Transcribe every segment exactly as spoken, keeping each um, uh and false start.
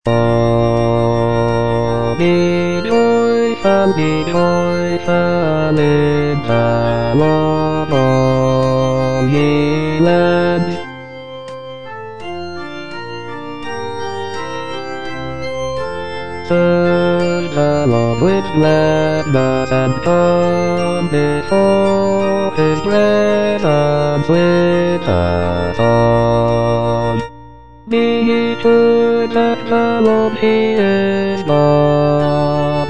Oh, be joyful, be joyful in the Lord, all ye lands. Serve the Lord with gladness and come before his presence with a song. Be ye sure that the Lord he is God.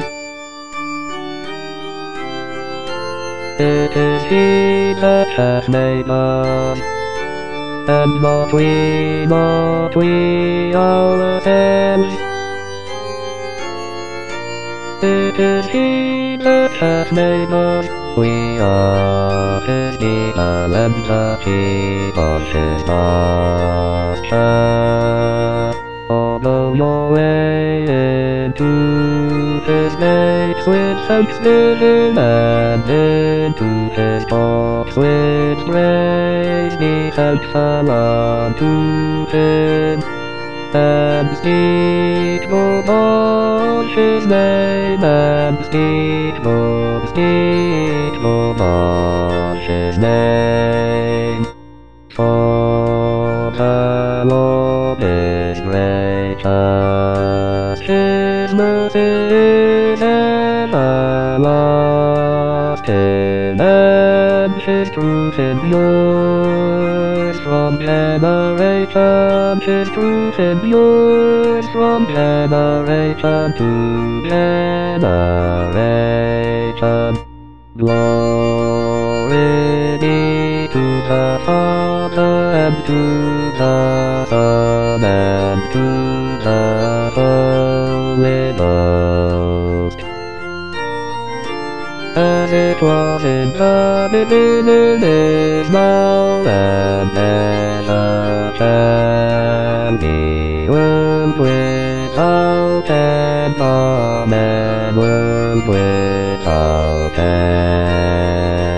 It is he that hath made us, and not we, not we ourselves. It is he that hath made us, we are his people and the sheep of his pasture. Follow your way into his gates with thanksgiving and into his courts with praise. Be thankful unto him, and speak good of his name, and speak good, speak good of his name. For the Lord is gracious, his mercy is everlasting, and his truth endures from generation, his truth endures from generation to generation. Glory be to the Father, and to the Son, and to the Holy Ghost. As it was in the beginning, is now, and ever shall be, world without end. Amen. World without end.